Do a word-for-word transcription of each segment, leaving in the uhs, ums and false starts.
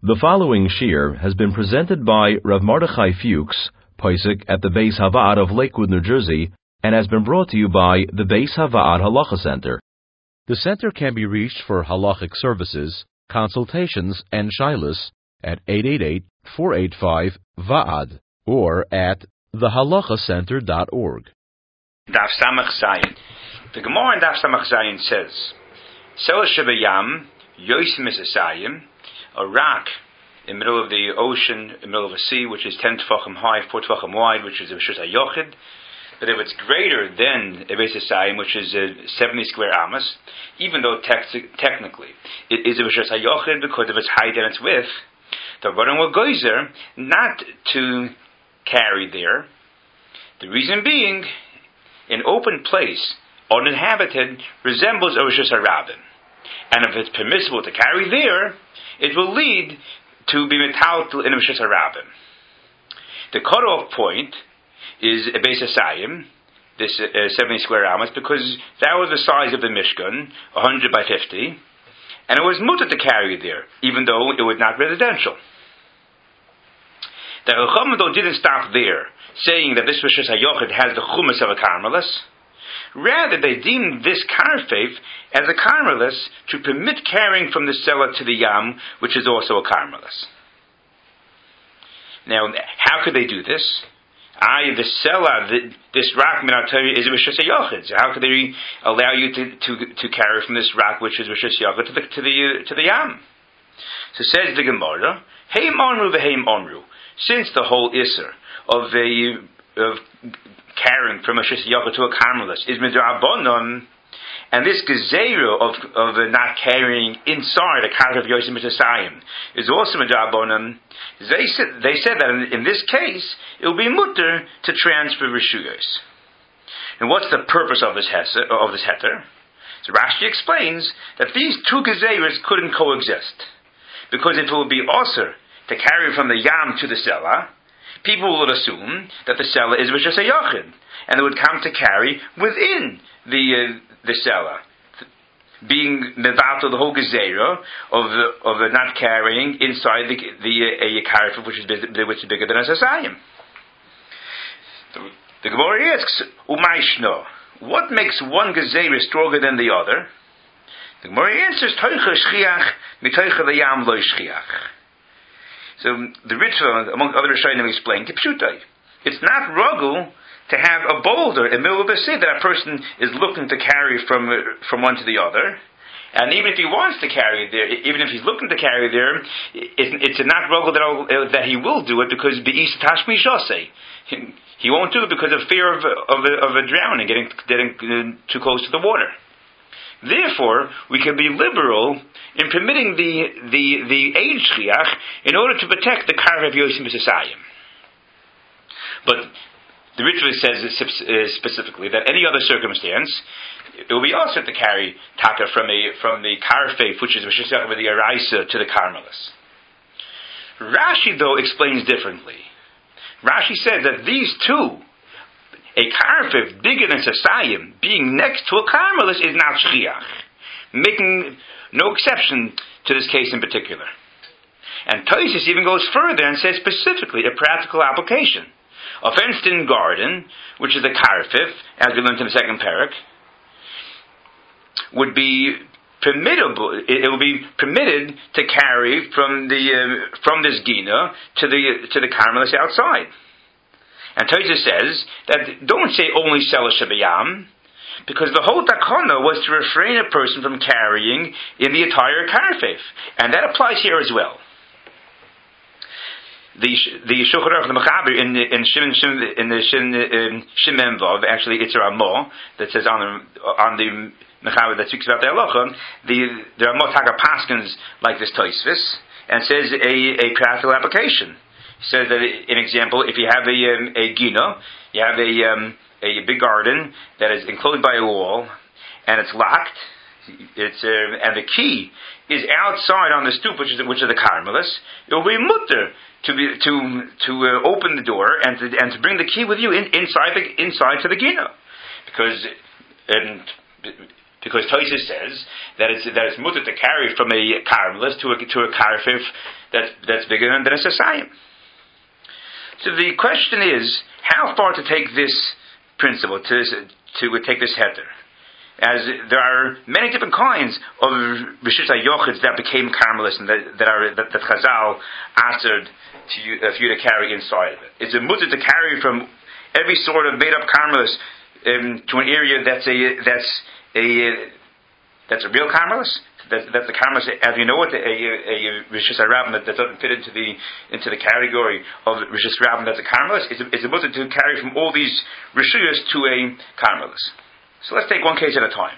The following shir has been presented by Rav Mordechai Fuchs, Poisek at the Beis Havad of Lakewood, New Jersey, and has been brought to you by the Beis Havad Halacha Center. The center can be reached for halachic services, consultations, and shilas at eight eight eight, four eight five, V A D or at the halacha center dot org. Daf Samach Zayin. The Gemara in Daf Samach Zayin says, Sela Shebayam, Yosim Esayim, a rock in the middle of the ocean, in the middle of a sea, which is ten tefachim high, four tefachim wide, which is a Rishus HaYochid. But if it's greater than a Beis Esayim, which is a seventy square amas, even though te- technically it is a Rishus HaYochid because of its height and its width, the Rabbanan will goizer not to carry there. The reason being, an open place, uninhabited, resembles a Rishus HaRabim. And if it's permissible to carry there, it will lead to be metaltal in a Rishus HaRabim. The cutoff point is a Beis Esayim, this uh, seventy square amas, because that was the size of the Mishkan, one hundred by fifty, and it was mutter to carry there, even though it was not residential. The Chacham though didn't stop there, saying that this Rishus HaYochid has the chumas of a Carmelis. Rather, they deemed this karfeif as a Carmelis to permit carrying from the cellar to the yam, which is also a Carmelis. Now, how could they do this? I, the cellar, the, this rock, Minatari, is a Rishus HaYochid. So how could they allow you to, to, to carry from this rock, which is Rishus HaYochid, to the, to the, to the yam? So says the Gemara, Heim Onru v'Heim Onru. Since the whole Isser of a, of carrying from a Rishus HaYochid to a Carmelis is midrabanan, and this gezeira of of uh, not carrying inside a cart of Yosim Esayim is also midrabanan. They said they said that in, in this case it will be mutter to transfer rishuyos. And what's the purpose of this heser, of this heter? So Rashi explains that these two gezeiras couldn't coexist, because if it would be osir to carry from the yam to the cellar, people would assume that the cellar is Rishus HaYochid, and they would come to carry within the uh, the cellar, being mevatel the whole gezeira of the, of the not carrying inside the the a uh, which is which is bigger than a Esayim. The, the Gemara asks, Umayshno, what makes one gezeira stronger than the other? The Gemara answers, Toicha shchiach mitoicha leyam lo shchiach. So the Ritva, among other Rishonim, explain Kipshutai. It's not rugul to have a boulder in the middle of the sea that a person is looking to carry from from one to the other. And even if he wants to carry it there, even if he's looking to carry it there, it's, it's not rugul that, uh, that he will do it because be'is tashmi shosei. He won't do it because of fear of of a, of a drowning, getting getting uh, too close to the water. Therefore, we can be liberal in permitting the the the aid shchiach in order to protect the kar of Yosim Esayim. But the Ritva says specifically that any other circumstance, it will be also to carry taka from a from the karfeif, which is Rishus HaYochid with the araisa, to the Carmelis. Rashi though explains differently. Rashi says that these two, a karfeif bigger than Esayim, being next to a Carmelis is not shchiach, making no exception to this case in particular. And Tosfos even goes further and says specifically a practical application. A fenced-in garden, which is a karfif, as we learned in the second parak, would be permittable. It, it will be permitted to carry from the uh, from this gina to the to the Carmelis outside. And Tosfos says that don't say only Sela Shebayam, because the whole takana was to refrain a person from carrying in the entire karfif, and that applies here as well. The the Shulchan Aruch, the Mechaber in in Shim in the Shim Shimon Vav, actually it's a Ramah that says on the on the Mechaber that speaks about the halacha. The the Ramah Taka paskins like this Tosfos and says a a practical application. He says that an example, if you have a um, a gina, you have a um, a big garden that is enclosed by a wall and it's locked. It's uh, and the key is outside on the stoop, which is which is the Carmelis. It will be mutter to be to to uh, open the door and to and to bring the key with you in, inside the inside to the gina, because and Because Tosfos says that it's that it's mutter to carry from a karmelis to a to a karfif that's that's bigger than a sasayim. So the question is how far to take this principle to to take this heter, as there are many different kinds of rishus hayochids that became karmelis and that, that are that, that Chazal answered to you, uh, for you to carry inside of it. It's a mutter to carry from every sort of made up karmelis um, to an area that's a that's a that's a real karmelis. That, that's the karmelis as you know it, a, a, a rishus harabim that, that doesn't fit into the into the category of rishus harabim that's a karmelis. It's a, it's a mutter to carry from all these rishuyas to a karmelis. So let's take one case at a time.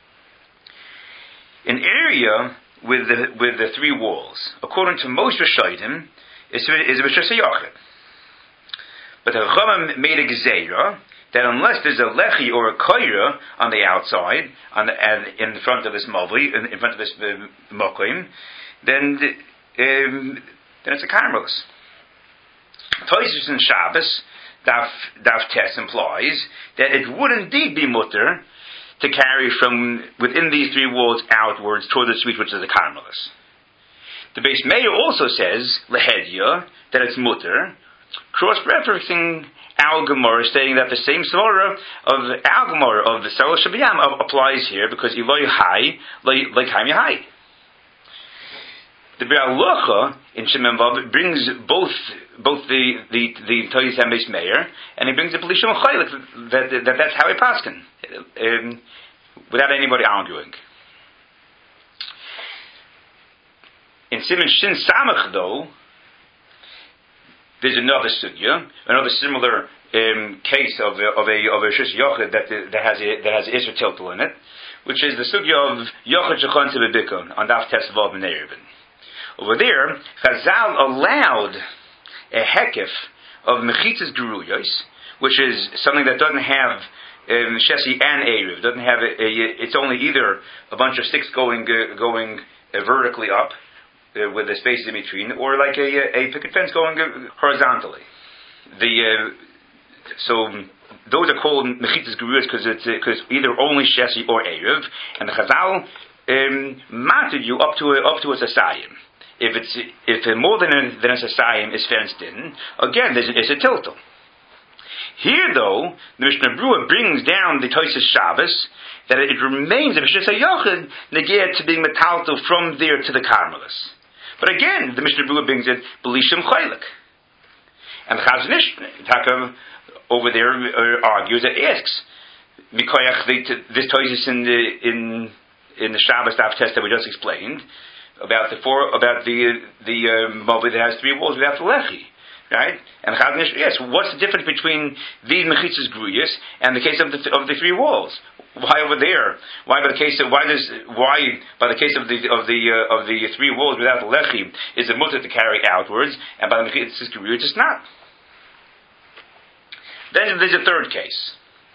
An area with the with the three walls, according to most Rishonim, is is a rishus hayochid. But the Chachamim made a gezeira that unless there's a lechi or a koira on the outside, on the, and in front of this mavli, in, in front of this uh, mokim, then um, then it's a karmelis. Tosfos in Shabbos daf daf tes implies that it would indeed be mutter to carry from within these three walls outwards toward the street, which is a karmelis. The Beis Meir also says lehedia that it's mutter, cross-referencing Al Gemara, stating that the same svara of Al Gemara of the Sela Shabiyam applies here because Eloi Hai, like Haim Yahai. The Biur Halacha in Shimon Vav brings both both the the the Tosfos and Beis Meir, and he brings the Belishim Chaylik that, that that that's how he paskin, um, without anybody arguing. In Siman Shin Samach though, there's another sugya, another similar um, case of a, of a of a rishus yochid that that has a that has isur tiltul in it, which is the sugya of yochid shechon tebibikon on daf tes vav in Eruvin. Over there, Chazal allowed a hekif of mechitzas geruyos, which is something that doesn't have um, shesi and eruv, doesn't have a, a, it's only either a bunch of sticks going uh, going uh, vertically up. Uh, with the space in between, or like a, a picket fence going horizontally. The uh, so those are called mechitzas geruyos because it's because uh, either only shesi or eruv, and the Chazal um, mounted you up to a, up to a sasayim. If it's if more than a, than a sasayim is fenced in, again there's it's a tiltal. Here though, the Mishnah Berurah brings down the Tosfos Shabbos that it remains a rishus hayochid neged to being metaltal from there to the karmelis. But again, the Mishnah Berurah brings it Belishim Chaylik. And the Chazon Ish over there uh, argues and asks, Mikoyach, this Tosfos in the in in the Shabbos daf test that we just explained about the four about the the uh, mobile that has three walls without the lechi, right? And the Chazon Ish asks, what's the difference between these mechitzas geruyos and the case of the of the three walls? Why over there? Why by the case of why does why by the case of the of the uh, of the three walls without the lechi is it mutter to carry outwards, and by the mechitzas geruyos it's not? Then there's a third case.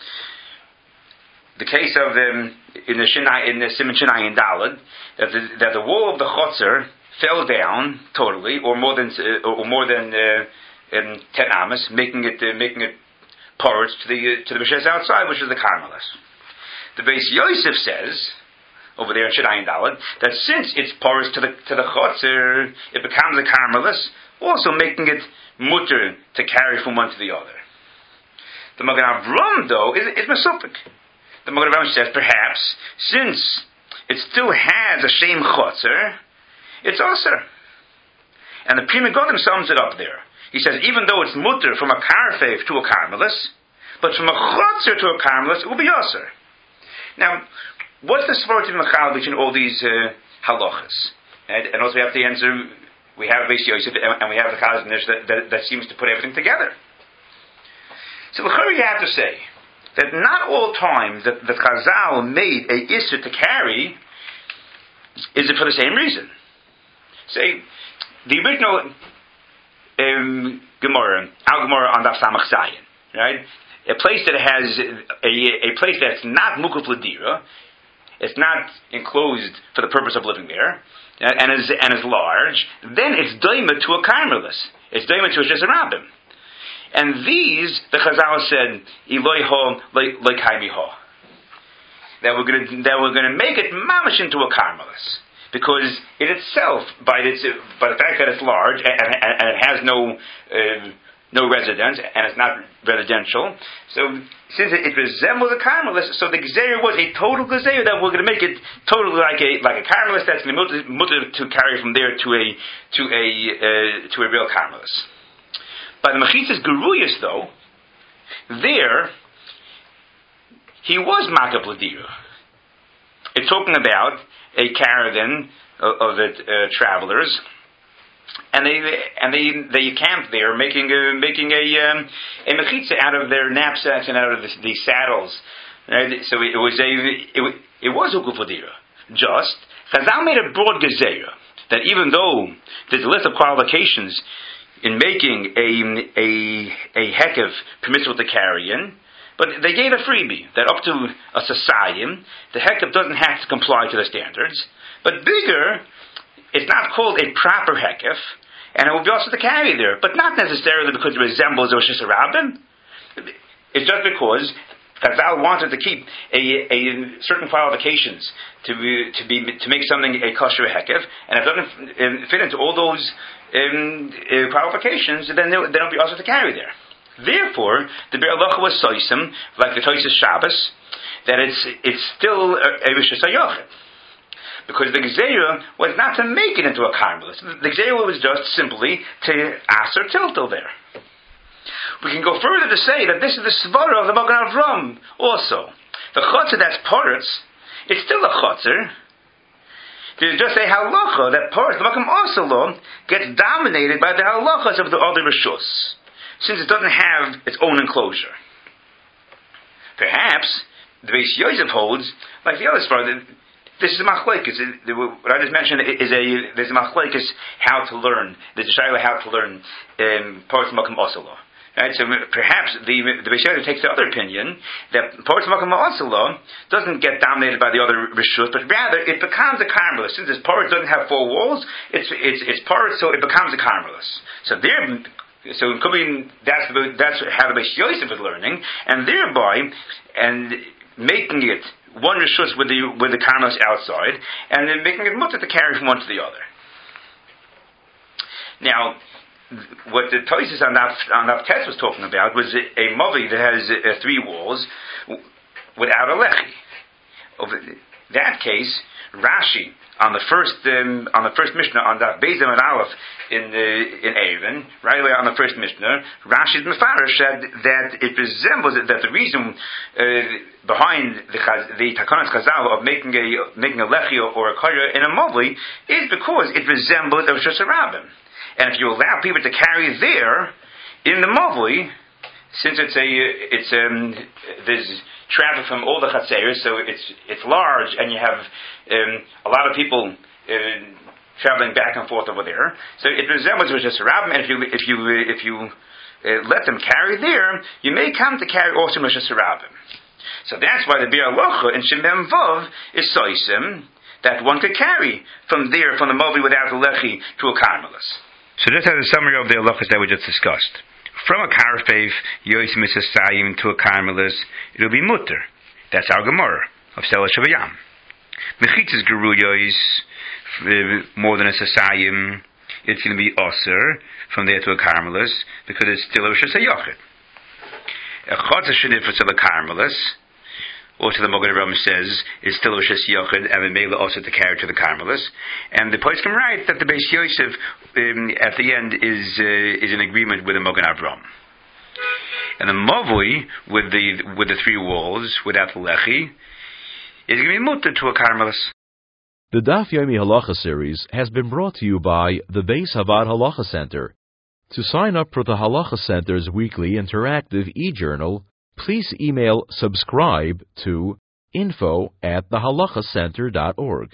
The case of um, in the Shinai in the Siman Shinai in Daled that the, that the wall of the chotzer fell down totally, or more than uh, or more than uh, um, ten amas, making it uh, making it porous to the uh, to the b'shes outside, which is the karmelis. The Beis Yosef says over there in Shinai in Daled that since it's porous to the to the chotzer, it becomes a karmelis, also making it mutter to carry from one to the other. The Magen Avraham though is is mesupik. The Magen Avraham says perhaps since it still has a shem chotzer, it's aser. And the Pri Megadim sums it up there. He says even though it's mutter from a karfev to a karmelis, but from a chotzer to a karmelis it will be aser. Now, what's the svara to mechal between all these uh, halachas? And, and also we have the answer. We have Beis Yosef and, and we have the Chazon Ish that, that, that seems to put everything together. So l'chorah you have to say that not all times that, that Chazal made a isur to carry is it for the same reason. Say the original um, Gemara, Al Gemara on Daf Samach Zayin, right? A place that has a, a place that's not mukaf l'dira, it's not enclosed for the purpose of living there, and is and is large. Then it's daima to a karmelis. It's daima to a shesed rabbim. And these, the Chazal said, Eloi ho like Haimi ho. that we're going to that we're going to make it mamish into a carmelis, because it itself, by its by the fact that it's large and, and, and it has no uh, no residence and it's not residential, so since it, it resembles a carmelis, so the gezeira was a total gezeira that we're going to make it totally like a like a carmelis that's going to be mutter to carry from there to a to a uh, to a real carmelis. By the mechitzas geruyas, though, there he was makab l'dira. It's talking about a caravan of, of it, uh, travelers. And they and they they camped there, making a, making a um, a mechitza out of their knapsacks and out of the, the saddles. Right? So it was a it, it was a gufadira. Just Chazal made a broad gezeira that even though there's a list of qualifications in making a a a hekev permissible to carry in, but they gave a freebie that up to a sasayim, the hekev doesn't have to comply to the standards, but bigger. It's not called a proper hekef, and it will be also to carry there, but not necessarily because it resembles Rosh Hashanah. It's just because Chazal wanted to keep a, a certain qualifications to be, to be to make something a kosher hekef, and if it doesn't um, fit into all those um, uh, qualifications, then they, they don't be also to carry there. Therefore, the Be'er Halacha was soisim, like the Tosfos Shabbos, that it's it's still a Rosh Hashanah. Because the gezeira was not to make it into a carmelis. The gezeira was just simply to aser tiltel there. We can go further to say that this is the svara of the Magen Avram also. The chotzer that's poritz, it's still a chotzer. There's just a halacha that poritz, the Makom also law, gets dominated by the halachas of the other rishus, since it doesn't have its own enclosure. Perhaps the Beis Yosef holds, like the other svara, this is a machlekes. What I just mentioned is a there's a machlekes how to learn. There's a shayla how to learn in Poritz Makom Oselo. Right, so perhaps the the Beis Yosef takes the other opinion that Poritz Makom Oselo doesn't get dominated by the other rishus, but rather it becomes a carmelis. Since this Poritz doesn't have four walls, it's it's it's Poritz, so it becomes a carmelis. So there. So it could be that's the, that's how the Beis Yosef is learning, and thereby and making it one rishus with the with the carmelis outside, and then making it mutter to carry from one to the other. Now, what the Tosfos on that on that test was talking about was a, a mavi that has uh, three walls without a lechi. Of that case, Rashi on the first um, on the first Mishnah on that Beis and Aleph in uh, in Avon, right away on the first Mishnah, Rashi's Mefarish said that it resembles that the reason uh, behind the the Takanat Chazal of making a making a lechi or a kara in a mavli is because it resembles a Rosh Hashanah. And if you allow people to carry there in the mavli, since it's a it's um there's traffic from all the chatzeros, so it's it's large, and you have um, a lot of people uh, traveling back and forth over there. So it resembles Rosh Hashanah, and if you if you if you uh, let them carry there, you may come to carry also Rosh Hashanah. So that's why the Be'er Halacha in Shemem Vav is soisim that one could carry from there from the Movi without the lechi to a carmelis. So this is a summary of the halachas that we just discussed. From a karfeif, yois misasayim to a carmelis, it'll be mutter. That's our Gemara of Sela Shavayam. Mechitzas geru yois, more than a sasayim, it's going to be osir from there to a carmelis because it's still a Rosh Hashanah. A chotzer shenifas of a carmelis, also the Magen Avram says, it's still a Rosh Hashanah and the mele also to carry to the carmelis. And the place can write that the Beis Yosef um, at the end is uh, is in agreement with the Magen Avram. And the Mavui with the with the three walls without the lechi is going to be mutter to a carmelis. The Daf Yomi Halacha series has been brought to you by the Beis Havad Halacha Center. To sign up for the Halacha Center's weekly interactive e-journal, please email subscribe to info at the halacha center dot org.